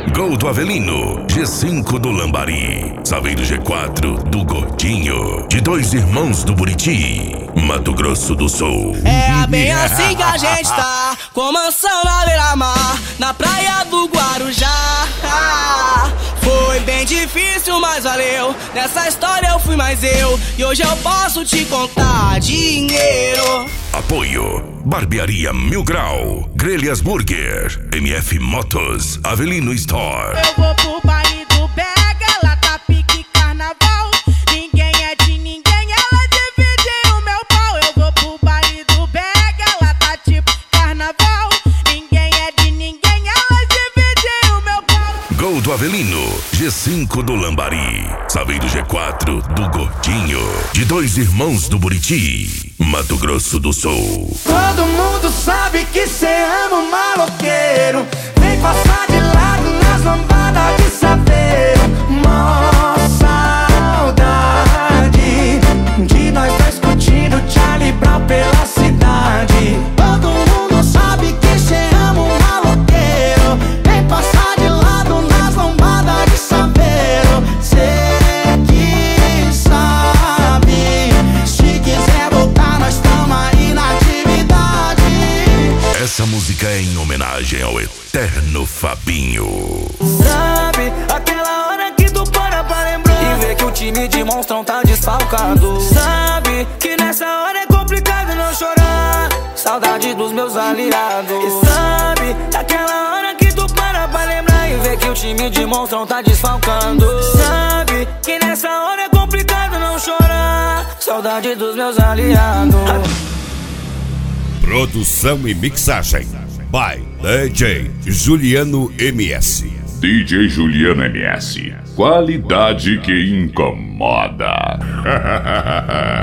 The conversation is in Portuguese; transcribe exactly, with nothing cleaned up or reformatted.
Gol do Avelino, G cinco do Lambari, Saveiro G quatro do Gordinho, de Dois Irmãos do Buriti, Mato Grosso do Sul. É bem assim que a gente tá, com mansão na beira-mar, na praia do Guarujá. Ah, foi bem difícil, mas valeu. Nessa história eu fui mais eu, e hoje eu posso te contar dinheiro. Apoio: Barbearia Mil Grau, Grelhas Burger, M F Motos, Avelino Store. Eu vou pro baile do Bega, lá tá pique carnaval. Ninguém é de ninguém, ela divide o meu pau. Eu vou pro baile do Bega, lá tá tipo carnaval. Ninguém é de ninguém, ela divide o meu pau. Gol do Avelino, G cinco do Lambari, Saveiro G quatro do Gordinho, de Dois Irmãos do Buriti, Mato Grosso do Sul. Todo mundo sabe que cê ama um maloqueiro. Vem passar de lado nas lambadas de Saveiro. Mó saudade de nós dois curtindo Charlie Brown pela cidade. Todo mundo sabe que cê ama um maloqueiro. Vem passar de lado nas lambadas de Saveiro. Cê que sabe, se quiser voltar nós tamo aí na atividade. Essa música é em homenagem ao eterno Fabinho. Sabe, aquela hora que tu para pra lembrar e vê que o time de monstrão tá desfalcado. Sabe, que nessa hora é complicado não chorar, saudade dos meus aliados. E sabe, aquela hora que tu para pra lembrar e vê que o time de monstrão tá desfalcando. Sabe, que nessa hora é complicado não chorar, saudade dos meus aliados. Produção e mixagem by D J Juliano M S. D J Juliano M S. Qualidade que incomoda.